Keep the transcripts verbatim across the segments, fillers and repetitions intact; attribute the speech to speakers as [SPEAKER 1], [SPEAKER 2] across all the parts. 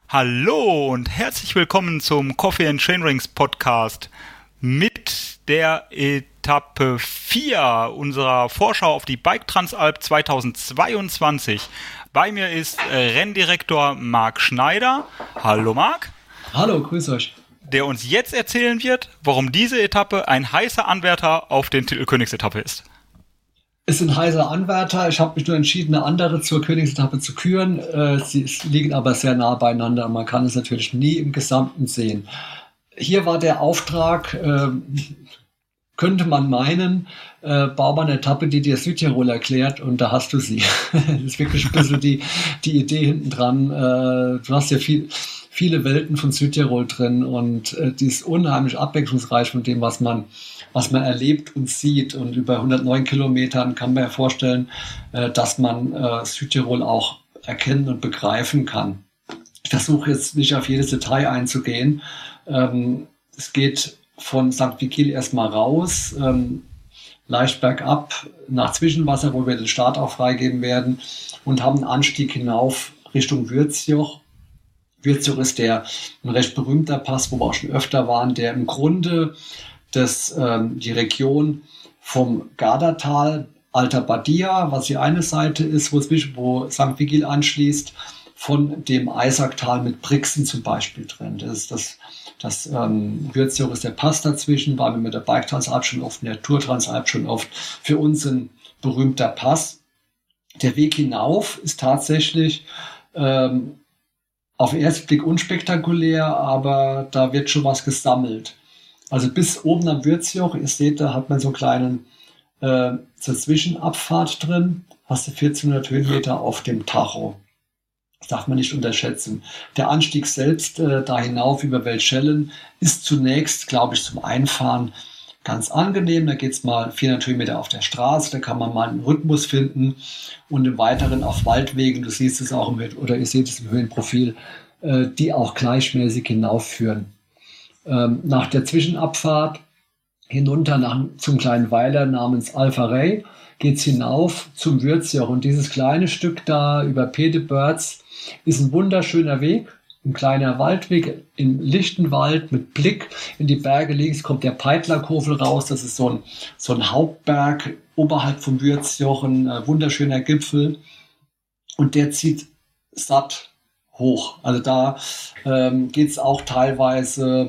[SPEAKER 1] Hallo und herzlich willkommen zum Coffee and Chainrings Podcast mit der Etappe vier unserer Vorschau auf die Bike Transalp zweitausendzweiundzwanzig. Bei mir ist Renndirektor Marc Schneider. Hallo Marc.
[SPEAKER 2] Hallo, grüß euch.
[SPEAKER 1] Der uns jetzt erzählen wird, warum diese Etappe ein heißer Anwärter auf den Titel Königsetappe ist.
[SPEAKER 2] Ist ein heißer Anwärter. Ich habe mich nur entschieden, eine andere zur Königsetappe zu küren. Äh, sie liegen aber sehr nah beieinander. Man kann es natürlich nie im Gesamten sehen. Hier war der Auftrag, äh, könnte man meinen, äh, bau mal eine Etappe, die dir Südtirol erklärt, und da hast du sie. Das ist wirklich ein bisschen die, die Idee hinten dran. Äh, du hast ja viel, viele Welten von Südtirol drin und äh, die ist unheimlich abwechslungsreich von dem, was man was man erlebt und sieht. Und über hundertneun Kilometern kann man ja vorstellen, äh, dass man äh, Südtirol auch erkennen und begreifen kann. Ich versuche jetzt nicht auf jedes Detail einzugehen. Ähm, es geht von Sankt Vigil erstmal raus, ähm, leicht bergab nach Zwischenwasser, wo wir den Start auch freigeben werden, und haben einen Anstieg hinauf Richtung Würzjoch. Würzjoch ist der ein recht berühmter Pass, wo wir auch schon öfter waren, der im Grunde das, ähm, die Region vom Gardatal, Alta Badia, was die eine Seite ist, wo, wo Sankt Vigil anschließt, von dem Eisacktal mit Brixen zum Beispiel trennt. Das ist das, das ähm, Würzjoch ist der Pass dazwischen, waren wir mit der Bike Transalp schon oft, mit der Tour Transalp schon oft. Für uns ein berühmter Pass. Der Weg hinauf ist tatsächlich ähm, auf den ersten Blick unspektakulär, aber da wird schon was gesammelt. Also bis oben am Würzjoch, ihr seht, da hat man so einen kleinen äh, zur Zwischenabfahrt drin, hast du vierzehnhundert Höhenmeter auf dem Tacho. Das darf man nicht unterschätzen. Der Anstieg selbst äh, da hinauf über Weltschellen ist zunächst, glaube ich, zum Einfahren ganz angenehm. Da geht es mal vierhundert Höhenmeter auf der Straße, da kann man mal einen Rhythmus finden, und im Weiteren auf Waldwegen, du siehst es auch im, oder ihr seht es im Höhenprofil, äh, die auch gleichmäßig hinaufführen. Ähm, nach der Zwischenabfahrt hinunter nach, zum kleinen Weiler namens Alfarey geht es hinauf zum Würzjoch, und dieses kleine Stück da über Pedebörz ist ein wunderschöner Weg, ein kleiner Waldweg im lichten Wald mit Blick in die Berge. Links kommt der Peitlerkofel raus, das ist so ein, so ein Hauptberg oberhalb vom Würzjoch, ein äh, wunderschöner Gipfel, und der zieht satt hoch. Also da ähm, geht es auch teilweise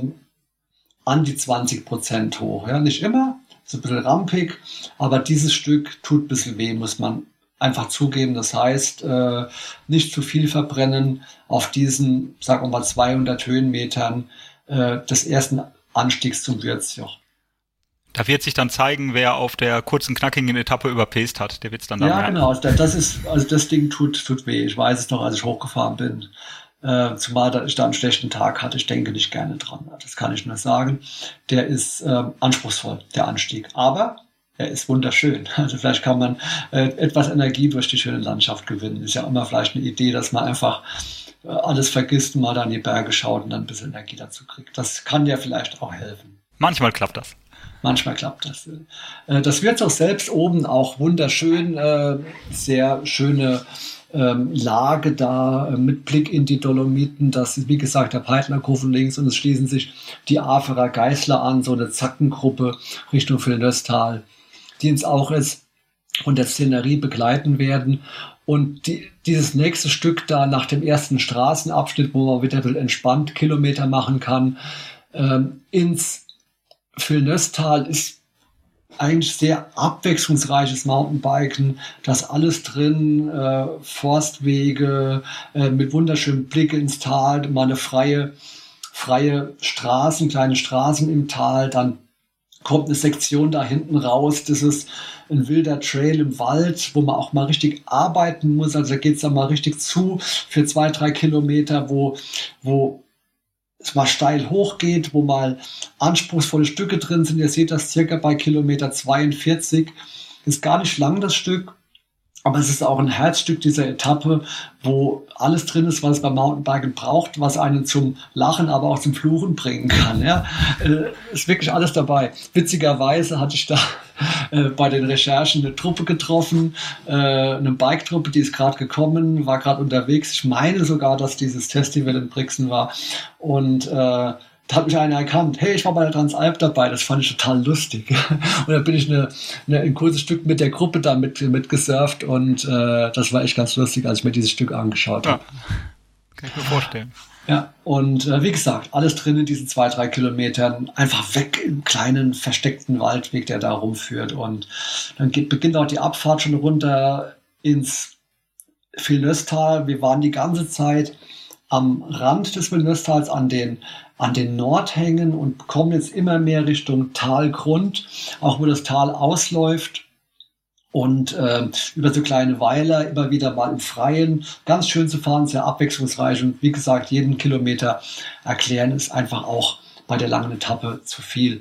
[SPEAKER 2] an die zwanzig Prozent hoch. Ja, nicht immer, so ein bisschen rampig, aber dieses Stück tut ein bisschen weh, muss man einfach zugeben. Das heißt, äh, nicht zu viel verbrennen auf diesen, sagen wir mal, zweihundert Höhenmetern äh, des ersten Anstiegs zum Würzjoch.
[SPEAKER 1] Da wird sich dann zeigen, wer auf der kurzen, knackigen Etappe überpaced hat. Der wird es dann da
[SPEAKER 2] Ja,
[SPEAKER 1] merken.
[SPEAKER 2] genau. Das ist, also das Ding tut, tut weh. Ich weiß es noch, als ich hochgefahren bin. Äh, zumal ich da einen schlechten Tag hatte. Ich denke nicht gerne dran. Das kann ich nur sagen. Der ist äh, anspruchsvoll, der Anstieg. Aber er ist wunderschön. Also vielleicht kann man äh, etwas Energie durch die schöne Landschaft gewinnen. Ist ja immer vielleicht eine Idee, dass man einfach äh, alles vergisst und mal da an die Berge schaut und dann ein bisschen Energie dazu kriegt. Das kann ja vielleicht auch helfen.
[SPEAKER 1] Manchmal klappt das.
[SPEAKER 2] Manchmal klappt das. Äh, das Würzjoch selbst oben auch wunderschön. Äh, sehr schöne ähm, Lage da äh, mit Blick in die Dolomiten. Das ist, wie gesagt, der Peitlerkofel links, und es schließen sich die Aferer Geißler an, so eine Zackengruppe Richtung Villeneuve-Tal, die uns auch jetzt von der Szenerie begleiten werden. Und die, dieses nächste Stück da nach dem ersten Straßenabschnitt, wo man wieder entspannt Kilometer machen kann, ähm, ins Villeneuve-Tal, ist eigentlich sehr abwechslungsreiches Mountainbiken. Das alles drin, äh, Forstwege äh, mit wunderschönem Blick ins Tal, mal eine freie, freie Straßen, kleine Straßen im Tal, dann kommt eine Sektion da hinten raus, das ist ein wilder Trail im Wald, wo man auch mal richtig arbeiten muss, also da geht es dann mal richtig zu für zwei, drei Kilometer, wo, wo es mal steil hochgeht, wo mal anspruchsvolle Stücke drin sind. Ihr seht das circa bei Kilometer zweiundvierzig, ist gar nicht lang das Stück, Aber es ist auch ein Herzstück dieser Etappe, wo alles drin ist, was es beim Mountainbiken braucht, was einen zum Lachen, aber auch zum Fluchen bringen kann. Ja? Äh, ist wirklich alles dabei. Witzigerweise hatte ich da äh, bei den Recherchen eine Truppe getroffen, äh, eine Bike-Truppe, die ist gerade gekommen, war gerade unterwegs. Ich meine sogar, dass dieses Festival in Brixen war. Und äh, da hat mich einer erkannt. Hey, ich war bei der Transalp dabei. Das fand ich total lustig. Und dann bin ich eine, eine, ein kurzes Stück mit der Gruppe da mit, mit gesurft. Und äh, das war echt ganz lustig, als ich mir dieses Stück angeschaut habe.
[SPEAKER 1] Ja, kann ich mir vorstellen.
[SPEAKER 2] Ja, und äh, wie gesagt, alles drin in diesen zwei, drei Kilometern. Einfach weg im kleinen, versteckten Waldweg, der da rumführt. Und dann geht, beginnt auch die Abfahrt schon runter ins Villeneuve-Tal. Wir waren die ganze Zeit am Rand des Villeneuve-Tals an den an den Nordhängen und kommen jetzt immer mehr Richtung Talgrund, auch wo das Tal ausläuft und äh, über so kleine Weiler immer wieder mal im Freien. Ganz schön zu fahren, sehr abwechslungsreich und wie gesagt, jeden Kilometer erklären ist einfach auch bei der langen Etappe zu viel.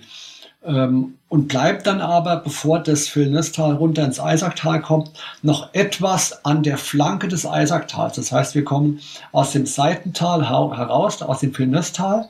[SPEAKER 2] Ähm, und bleibt dann aber, bevor das Villeneuve-Tal runter ins Eisacktal kommt, noch etwas an der Flanke des Eisacktals. Das heißt, wir kommen aus dem Seitental heraus, aus dem Villeneuve-Tal.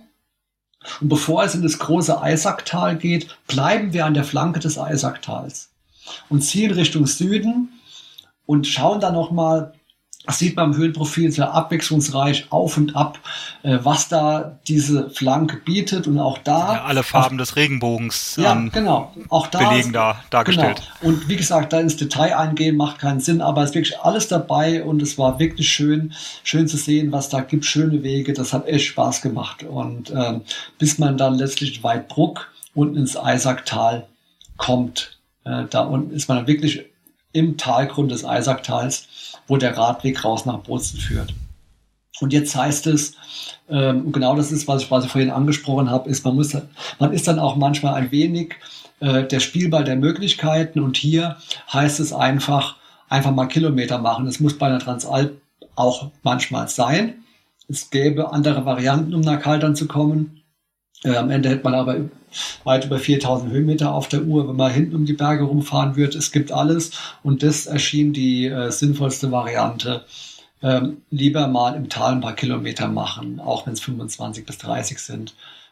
[SPEAKER 2] Und bevor es in das große Eisacktal geht, bleiben wir an der Flanke des Eisacktals und ziehen Richtung Süden und schauen dann nochmal, das sieht man im Höhenprofil sehr abwechslungsreich auf und ab, äh, was da diese Flanke bietet und auch da...
[SPEAKER 1] Ja, alle Farben auch, des Regenbogens
[SPEAKER 2] ja, genau, auch da
[SPEAKER 1] belegen da dargestellt.
[SPEAKER 2] Genau. Und wie gesagt, da ins Detail eingehen macht keinen Sinn, aber es ist wirklich alles dabei und es war wirklich schön, schön zu sehen, was da gibt, schöne Wege, das hat echt Spaß gemacht. Und ähm, bis man dann letztlich in Weidbruck unten ins Eisacktal kommt, äh, da unten ist man dann wirklich im Talgrund des Eisacktals, wo der Radweg raus nach Bozen führt. Und jetzt heißt es, ähm, genau das ist, was ich quasi vorhin angesprochen habe, ist, man muss, man ist dann auch manchmal ein wenig äh, der Spielball der Möglichkeiten und hier heißt es einfach, einfach mal Kilometer machen. Das muss bei einer Transalp auch manchmal sein. Es gäbe andere Varianten, um nach Kaltern zu kommen. Äh, am Ende hätte man aber weit über viertausend Höhenmeter auf der Uhr, wenn man hinten um die Berge rumfahren wird. Es gibt alles und das erschien die äh, sinnvollste Variante. Ähm, lieber mal im Tal ein paar Kilometer machen, auch wenn es fünfundzwanzig bis dreißig sind,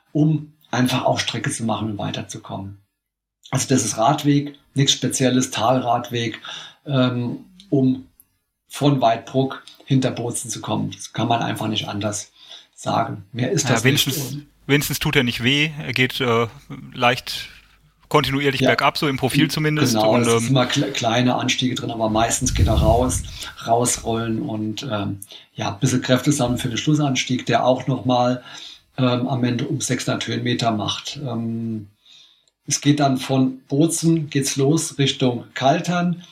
[SPEAKER 2] um einfach auch Strecke zu machen und weiterzukommen. Also das ist Radweg, nichts Spezielles, Talradweg, ähm, um von Weidbruck hinter Bozen zu kommen. Das kann man einfach nicht anders sagen. Mehr ist das
[SPEAKER 1] ja,
[SPEAKER 2] nicht.
[SPEAKER 1] Wenigstens tut er nicht weh, er geht äh, leicht kontinuierlich ja, bergab, so im Profil zumindest.
[SPEAKER 2] Genau,
[SPEAKER 1] und,
[SPEAKER 2] es
[SPEAKER 1] ähm,
[SPEAKER 2] sind immer kle- kleine Anstiege drin, aber meistens geht er raus, rausrollen und ähm, ja, ein bisschen Kräfte sammeln für den Schlussanstieg, der auch nochmal ähm, am Ende um sechshundert Höhenmeter macht. Ähm, es geht dann von Bozen, geht's los Richtung Kaltern.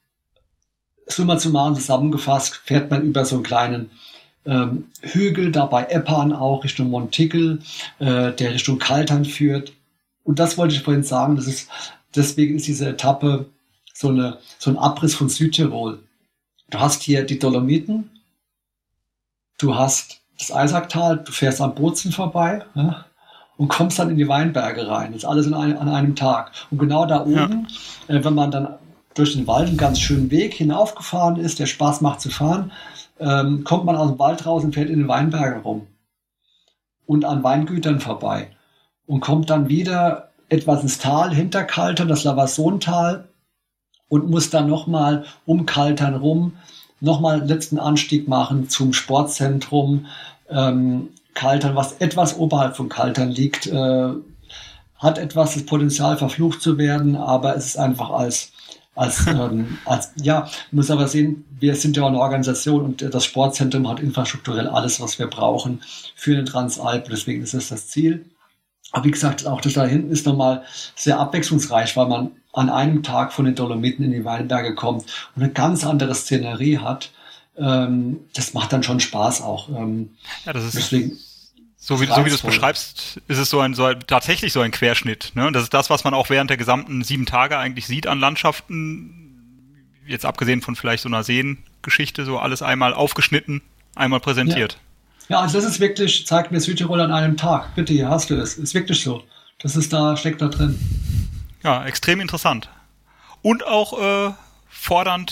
[SPEAKER 2] Summa summarum zusammengefasst, fährt man über so einen kleinen Ähm, Hügel, dabei Eppan auch Richtung Montickel, äh, der Richtung Kaltern führt. Und das wollte ich vorhin sagen, das ist, deswegen ist diese Etappe so, eine, so ein Abriss von Südtirol. Du hast hier die Dolomiten, du hast das Eisacktal, du fährst am Bozen vorbei, ja, und kommst dann in die Weinberge rein. Das ist alles in ein, an einem Tag. Und genau da oben, ja. äh, wenn man dann durch den Wald einen ganz schönen Weg hinaufgefahren ist, der Spaß macht zu fahren, ähm, kommt man aus dem Wald raus und fährt in den Weinbergen rum und an Weingütern vorbei und kommt dann wieder etwas ins Tal hinter Kaltern, das Lavasson-Tal, und muss dann nochmal um Kaltern rum nochmal einen letzten Anstieg machen zum Sportzentrum ähm, Kaltern, was etwas oberhalb von Kaltern liegt, äh, hat etwas das Potenzial, verflucht zu werden, aber es ist einfach als Als, ähm, als, ja, muss aber sehen, wir sind ja eine Organisation und das Sportzentrum hat infrastrukturell alles, was wir brauchen für den Transalp. Deswegen ist das das Ziel. Aber wie gesagt, auch das da hinten ist nochmal sehr abwechslungsreich, weil man an einem Tag von den Dolomiten in die Weinberge kommt und eine ganz andere Szenerie hat. Ähm, das macht dann schon Spaß auch. Ähm,
[SPEAKER 1] ja, das ist
[SPEAKER 2] deswegen.
[SPEAKER 1] So wie, so wie du es beschreibst, ist es so ein, so ein, tatsächlich so ein Querschnitt. Ne? Das ist das, was man auch während der gesamten sieben Tage eigentlich sieht an Landschaften. Jetzt abgesehen von vielleicht so einer Seengeschichte, so alles einmal aufgeschnitten, einmal präsentiert.
[SPEAKER 2] Ja, ja, also das ist wirklich, zeigt mir Südtirol an einem Tag. Bitte, hier hast du es. Ist wirklich so. Das ist da, steckt da drin.
[SPEAKER 1] Ja, extrem interessant. Und auch äh, fordernd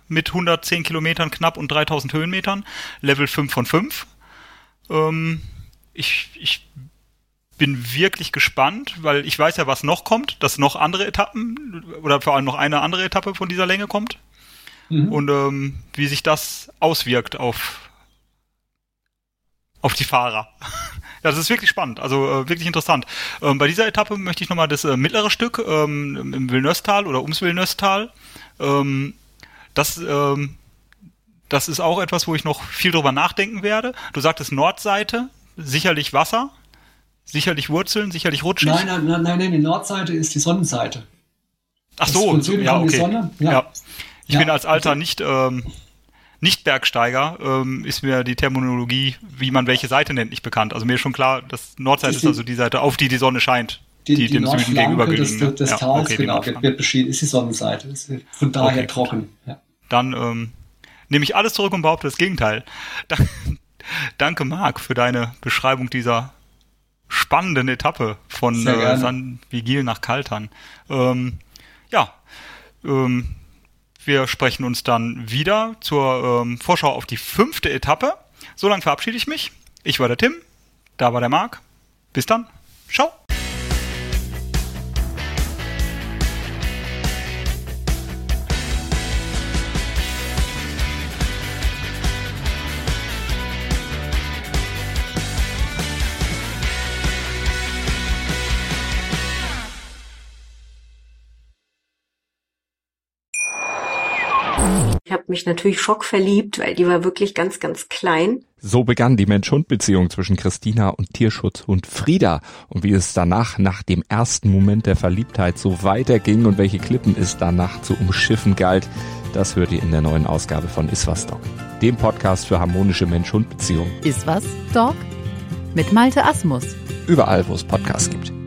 [SPEAKER 1] mit hundertzehn Kilometern knapp und dreitausend Höhenmetern. Level fünf von fünf. Ähm, ich, ich bin wirklich gespannt, weil ich weiß ja, was noch kommt, dass noch andere Etappen oder vor allem noch eine andere Etappe von dieser Länge kommt. Mhm. Und ähm, wie sich das auswirkt auf, auf die Fahrer. Ja, das ist wirklich spannend, also äh, wirklich interessant. Ähm, bei dieser Etappe möchte ich nochmal das äh, mittlere Stück ähm, im Villeneuve-Tal oder ums Villeneuve-Tal. Ähm, das, ähm, das ist auch etwas, wo ich noch viel drüber nachdenken werde. Du sagtest Nordseite, sicherlich Wasser, sicherlich Wurzeln, sicherlich rutschig.
[SPEAKER 2] Nein, nein, nein, nein, die Nordseite ist die Sonnenseite.
[SPEAKER 1] Ach so, ja, okay.
[SPEAKER 2] Die Sonne. Ja.
[SPEAKER 1] Ja. Ich
[SPEAKER 2] ja.
[SPEAKER 1] bin als alter nicht... Ähm, Nicht-Bergsteiger ähm, ist mir die Terminologie, wie man welche Seite nennt, nicht bekannt. Also mir ist schon klar, dass Nordseite ist, die, ist also die Seite, auf die die Sonne scheint, die, die, die dem Süden gegenübergelegen.
[SPEAKER 2] Des, des ja, Tals, okay, genau, wird, wird beschieden, ist die Sonnenseite. Ist von daher okay, trocken. Ja.
[SPEAKER 1] Dann ähm, nehme ich alles zurück und behaupte das Gegenteil. Danke, Marc, für deine Beschreibung dieser spannenden Etappe von äh, San Vigil nach Kaltern. Ähm, ja, ähm, wir sprechen uns dann wieder zur ähm, Vorschau auf die fünfte Etappe. So lange verabschiede ich mich. Ich war der Tim, da war der Marc. Bis dann. Ciao.
[SPEAKER 3] Ich habe mich natürlich schockverliebt, weil die war wirklich ganz, ganz klein.
[SPEAKER 4] So begann die Mensch-Hund-Beziehung zwischen Christina und Tierschutzhund Frieda. Und wie es danach, nach dem ersten Moment der Verliebtheit, so weiterging und welche Klippen es danach zu umschiffen galt, das hört ihr in der neuen Ausgabe von Iswas Dog, dem Podcast für harmonische Mensch-Hund-Beziehungen.
[SPEAKER 5] Iswas Dog mit Malte Asmus.
[SPEAKER 4] Überall, wo es Podcasts gibt.